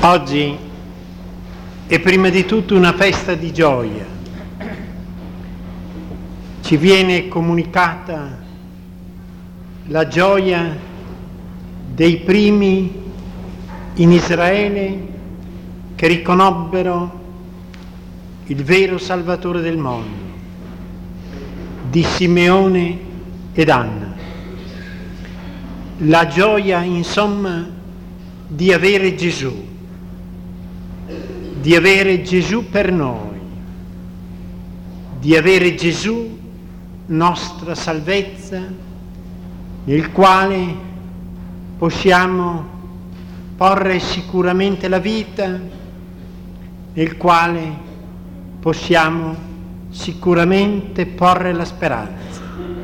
Oggi è prima di tutto una festa di gioia. Ci viene comunicata la gioia dei primi in Israele che riconobbero il vero Salvatore del mondo, di Simeone ed Anna. La gioia, insomma, di avere Gesù per noi, di avere Gesù, nostra salvezza, nel quale possiamo porre sicuramente la vita, nel quale possiamo sicuramente porre la speranza.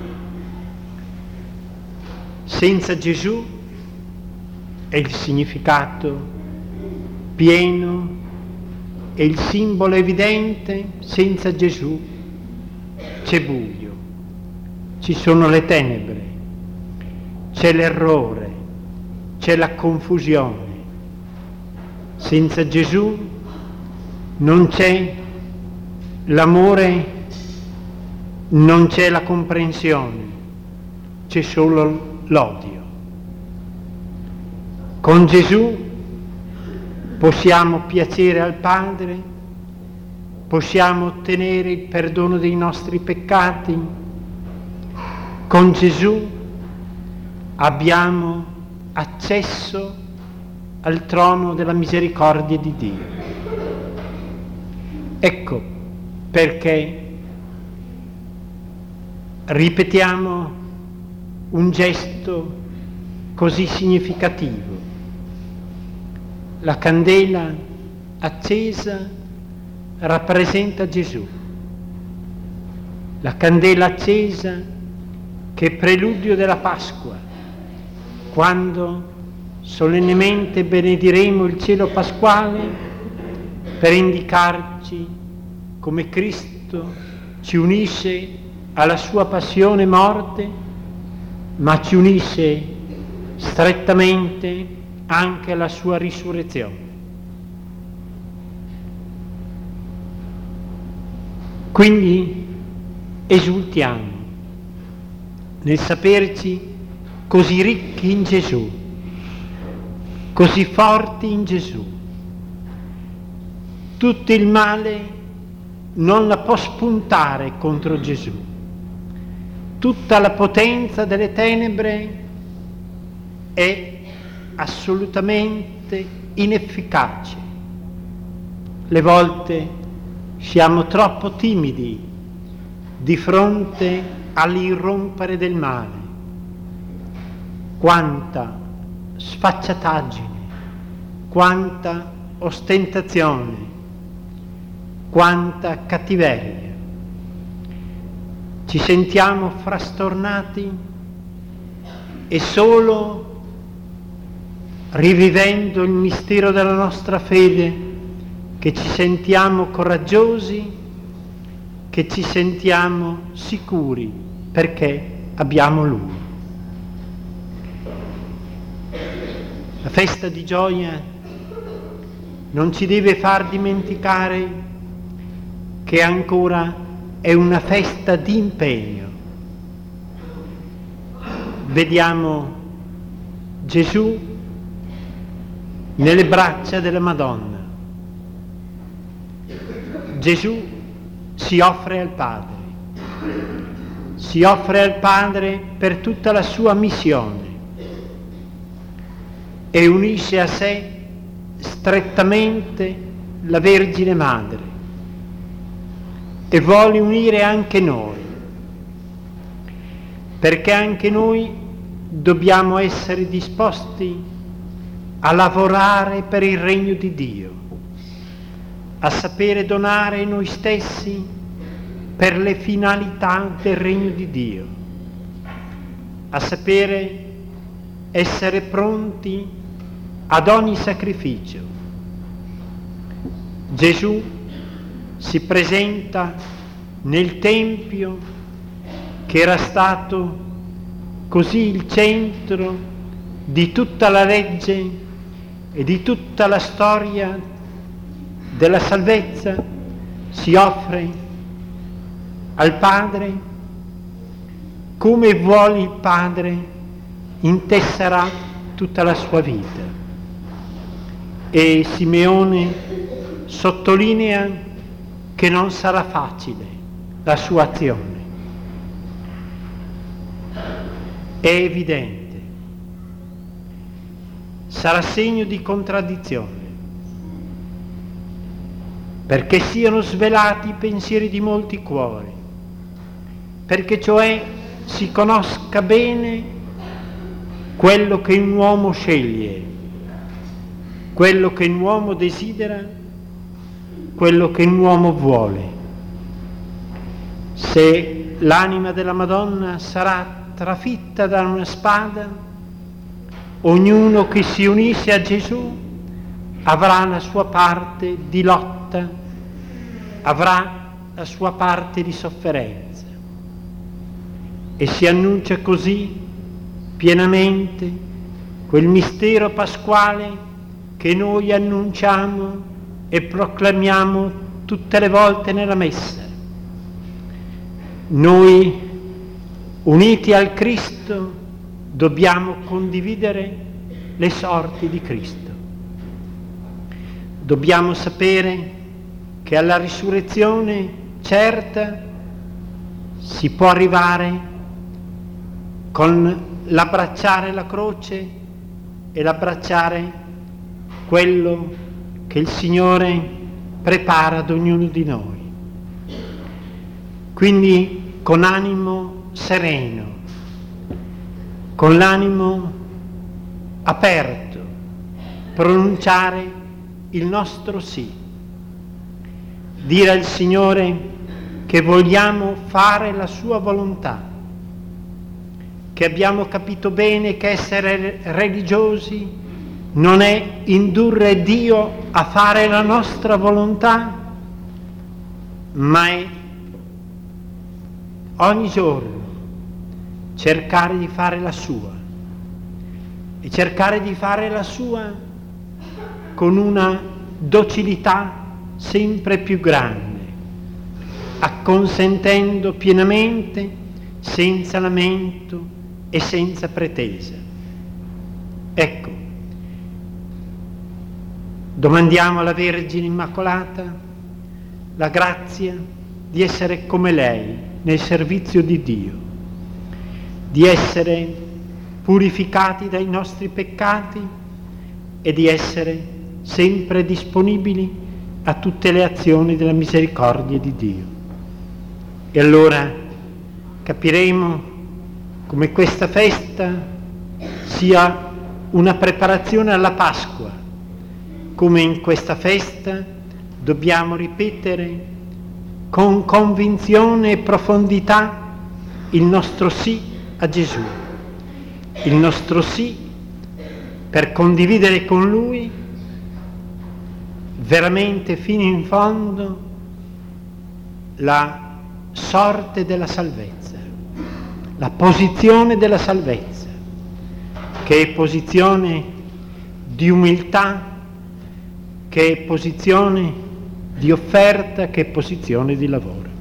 Senza Gesù è il significato pieno, è il simbolo evidente. Senza Gesù c'è buio, ci sono le tenebre, c'è l'errore, c'è la confusione. Senza Gesù non c'è l'amore, non c'è la comprensione, c'è solo l'odio. Con Gesù possiamo piacere al Padre, possiamo ottenere il perdono dei nostri peccati. Con Gesù abbiamo accesso al trono della misericordia di Dio. Ecco perché ripetiamo un gesto così significativo. La candela accesa rappresenta Gesù. La candela accesa che è preludio della Pasqua, quando solennemente benediremo il cielo pasquale per indicarci come Cristo ci unisce alla sua passione e morte, ma ci unisce strettamente anche alla sua risurrezione. Quindi esultiamo nel saperci così ricchi in Gesù, così forti in Gesù. Tutto il male non la può spuntare contro Gesù. Tutta la potenza delle tenebre è assolutamente inefficace. Le volte siamo troppo timidi di fronte all'irrompere del male. Quanta sfacciataggine, quanta ostentazione, quanta cattiveria. Ci sentiamo frastornati e solo rivivendo il mistero della nostra fede che ci sentiamo coraggiosi, che ci sentiamo sicuri perché abbiamo Lui. La festa di gioia non ci deve far dimenticare che ancora è una festa di impegno. Vediamo Gesù nelle braccia della Madonna. Gesù si offre al Padre per tutta la sua missione e unisce a sé strettamente la Vergine Madre e vuole unire anche noi, perché anche noi dobbiamo essere disposti a lavorare per il regno di Dio, a sapere donare noi stessi per le finalità del regno di Dio, a sapere essere pronti ad ogni sacrificio. Gesù si presenta nel Tempio che era stato così il centro di tutta la legge e di tutta la storia della salvezza si offre al Padre, come vuole il Padre intesserà tutta la sua vita. E Simeone sottolinea che non sarà facile la sua azione. È evidente, sarà segno di contraddizione, perché siano svelati i pensieri di molti cuori, perché cioè si conosca bene quello che un uomo sceglie, quello che un uomo desidera, quello che un uomo vuole. Se l'anima della Madonna sarà trafitta da una spada, ognuno che si unisce a Gesù avrà la sua parte di lotta, avrà la sua parte di sofferenza. E si annuncia così pienamente quel mistero pasquale che noi annunciamo e proclamiamo tutte le volte nella Messa. Noi, uniti al Cristo, dobbiamo condividere le sorti di Cristo. Dobbiamo sapere che alla risurrezione certa si può arrivare con l'abbracciare la croce e l'abbracciare quello che il Signore prepara ad ognuno di noi. Quindi con animo sereno, con l'animo aperto, pronunciare il nostro sì, dire al Signore che vogliamo fare la sua volontà, che abbiamo capito bene che essere religiosi non è indurre Dio a fare la nostra volontà, ma è ogni giorno cercare di fare la sua, e cercare di fare la sua con una docilità sempre più grande, acconsentendo pienamente, senza lamento e senza pretesa. Ecco, domandiamo alla Vergine Immacolata la grazia di essere come lei nel servizio di Dio, di essere purificati dai nostri peccati e di essere sempre disponibili a tutte le azioni della misericordia di Dio. E allora capiremo come questa festa sia una preparazione alla Pasqua, come in questa festa dobbiamo ripetere con convinzione e profondità il nostro sì a Gesù, il nostro sì per condividere con Lui veramente fino in fondo la sorte della salvezza, la posizione della salvezza, che è posizione di umiltà, che è posizione di offerta, che è posizione di lavoro.